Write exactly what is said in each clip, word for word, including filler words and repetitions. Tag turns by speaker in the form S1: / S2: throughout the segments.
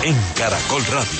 S1: en Caracol Radio.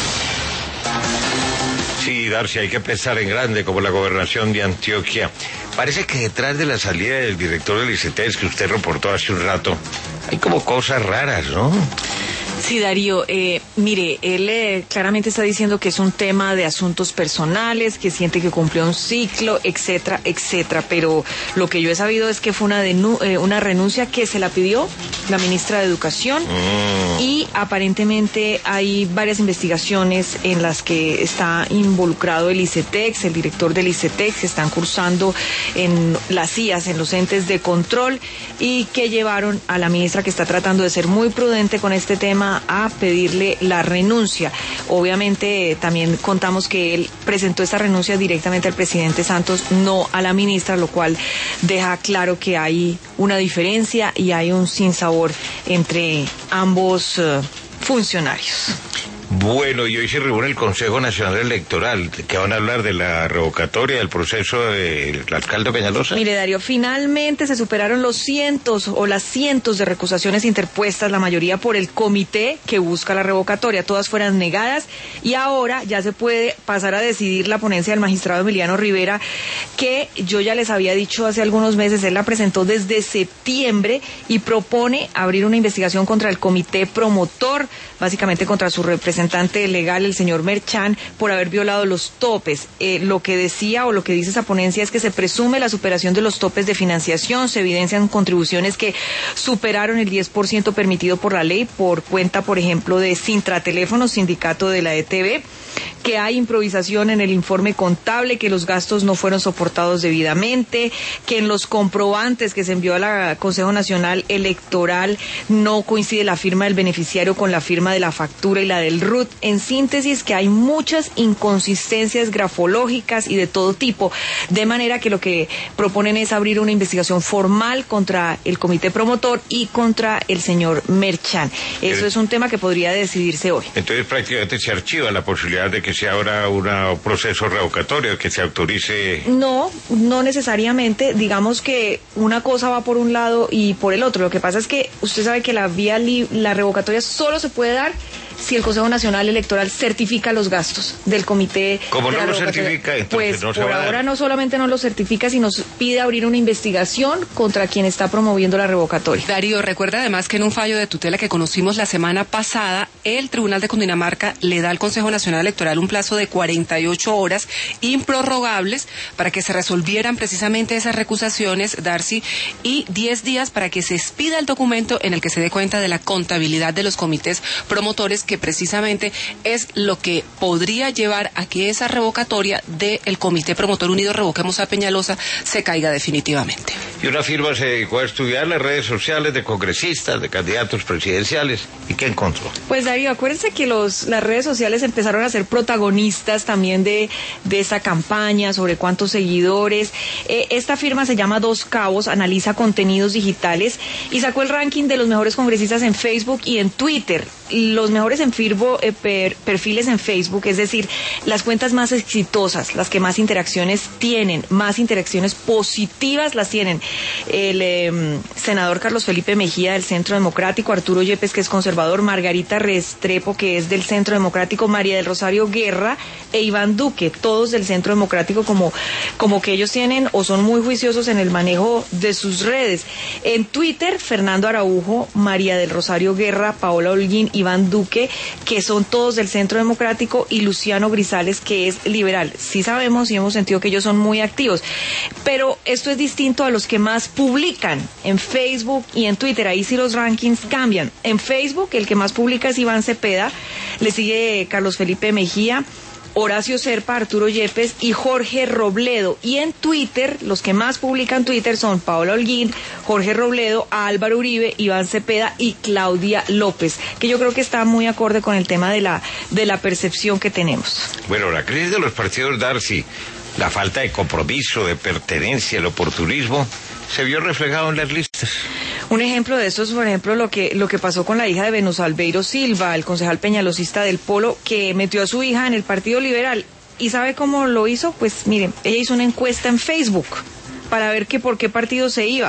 S2: Sí, Darcy, hay que pensar en grande, como la gobernación de Antioquia. Parece que detrás de la salida del director del ICETEX, que usted reportó hace un rato, hay como cosas raras, ¿no?
S3: Sí, Darío, eh, mire, él eh, claramente está diciendo que es un tema de asuntos personales, que siente que cumplió un ciclo, etcétera, etcétera, pero lo que yo he sabido es que fue una, denu- eh, una renuncia que se la pidió la ministra de Educación mm. y aparentemente hay varias investigaciones en las que está involucrado el ICETEX, el director del ICETEX, que están cursando en las C I As, en los entes de control, y que llevaron a la ministra, que está tratando de ser muy prudente con este tema, a pedirle la renuncia. Obviamente también contamos que él presentó esta renuncia directamente al presidente Santos, no a la ministra, lo cual deja claro que hay una diferencia y hay un sinsabor entre ambos uh, funcionarios.
S2: Bueno, y hoy se reúne el Consejo Nacional Electoral, que van a hablar de la revocatoria del proceso del alcalde Peñalosa.
S3: Mire, Darío, finalmente se superaron los cientos o las cientos de recusaciones interpuestas, la mayoría por el comité que busca la revocatoria. Todas fueron negadas y ahora ya se puede pasar a decidir la ponencia del magistrado Emiliano Rivera, que yo ya les había dicho hace algunos meses, él la presentó desde septiembre y propone abrir una investigación contra el comité promotor, básicamente contra su representante legal, el señor Merchan, por haber violado los topes. Eh, lo que decía o lo que dice esa ponencia es que se presume la superación de los topes de financiación, se evidencian contribuciones que superaron el diez por ciento permitido por la ley por cuenta, por ejemplo, de Sintrateléfonos, sindicato de la E T V, que hay improvisación en el informe contable, que los gastos no fueron soportados debidamente, que en los comprobantes que se envió al Consejo Nacional Electoral no coincide la firma del beneficiario con la firma de la factura y la del R U T. En síntesis, que hay muchas inconsistencias grafológicas y de todo tipo, de manera que lo que proponen es abrir una investigación formal contra el comité promotor y contra el señor Merchan. Eso es un tema que podría decidirse hoy.
S2: Entonces prácticamente se archiva la posibilidad de que se abra una, un proceso revocatorio, que se autorice.
S3: No, no necesariamente. Digamos que una cosa va por un lado y por el otro. Lo que pasa es que usted sabe que la vía li- la revocatoria solo se puede dar si el Consejo Nacional Electoral certifica los gastos del comité.
S2: ¿Cómo
S3: de
S2: no
S3: la
S2: lo certifica? Entonces
S3: pues
S2: no se
S3: por
S2: va a
S3: ahora
S2: dar.
S3: no solamente no lo certifica, sino pide abrir una investigación contra quien está promoviendo la revocatoria.
S4: Darío, recuerda además que en un fallo de tutela que conocimos la semana pasada, el Tribunal de Cundinamarca le da al Consejo Nacional Electoral un plazo de cuarenta y ocho horas improrrogables para que se resolvieran precisamente esas recusaciones, Darcy, y diez días para que se expida el documento en el que se dé cuenta de la contabilidad de los comités promotores, que precisamente es lo que podría llevar a que esa revocatoria del Comité Promotor Unido Revoquemos a Peñalosa se caiga definitivamente.
S2: Y una firma se dedicó a estudiar las redes sociales de congresistas, de candidatos presidenciales. ¿Y qué encontró?
S3: Pues Darío, acuérdense que los, las redes sociales empezaron a ser protagonistas también de, de esa campaña sobre cuántos seguidores. Eh, esta firma se llama Dos Cabos, analiza contenidos digitales y sacó el ranking de los mejores congresistas en Facebook y en Twitter. Los mejores en firbo, eh, per, perfiles en Facebook, es decir, las cuentas más exitosas, las que más interacciones tienen, más interacciones positivas las tienen. El eh, senador Carlos Felipe Mejía del Centro Democrático, Arturo Yepes, que es conservador, Margarita Restrepo, que es del Centro Democrático, María del Rosario Guerra e Iván Duque, todos del Centro Democrático, como, como que ellos tienen o son muy juiciosos en el manejo de sus redes. En Twitter, Fernando Araujo, María del Rosario Guerra, Paola Holguín, Iván Duque, que son todos del Centro Democrático, y Luciano Grisales, que es liberal. Sí sabemos y hemos sentido que ellos son muy activos, pero esto es distinto a los que más publican en Facebook y en Twitter. Ahí sí los rankings cambian. En Facebook el que más publica es Iván Cepeda, le sigue Carlos Felipe Mejía, Horacio Serpa, Arturo Yepes y Jorge Robledo. Y en Twitter, los que más publican Twitter son Paola Holguín, Jorge Robledo, Álvaro Uribe, Iván Cepeda y Claudia López, que yo creo que está muy acorde con el tema de la, de la percepción que tenemos.
S2: Bueno, la crisis de los partidos, Darcy, la falta de compromiso, de pertenencia, el oportunismo, se vio reflejado en las listas.
S3: Un ejemplo de esto es, por ejemplo, lo que lo que pasó con la hija de Venus Albeiro Silva, el concejal peñalosista del Polo, que metió a su hija en el Partido Liberal. ¿Y sabe cómo lo hizo? Pues miren, ella hizo una encuesta en Facebook para ver que por qué partido se iba.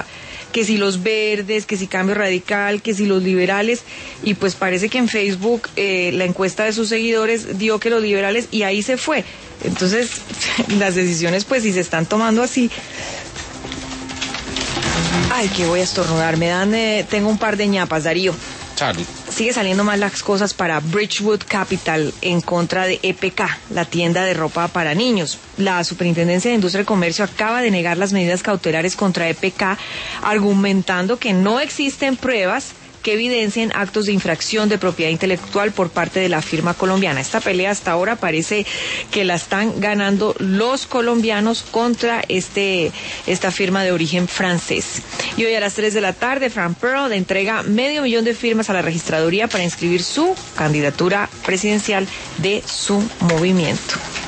S3: que si los verdes, que si Cambio Radical, que si los liberales, y pues parece que en Facebook eh, la encuesta de sus seguidores dio que los liberales, y ahí se fue. Entonces, las decisiones, pues, si se están tomando así. Ay, que voy a estornudar, me dan, eh, tengo un par de ñapas, Darío.
S2: Salud.
S3: Sigue saliendo mal las cosas para Bridgewood Capital en contra de E P K, la tienda de ropa para niños. La Superintendencia de Industria y Comercio acaba de negar las medidas cautelares contra E P K, argumentando que no existen pruebas que evidencien actos de infracción de propiedad intelectual por parte de la firma colombiana. Esta pelea hasta ahora parece que la están ganando los colombianos contra este esta firma de origen francés. Y hoy a las tres de la tarde, Frank Pearl entrega medio millón de firmas a la registraduría para inscribir su candidatura presidencial de su movimiento.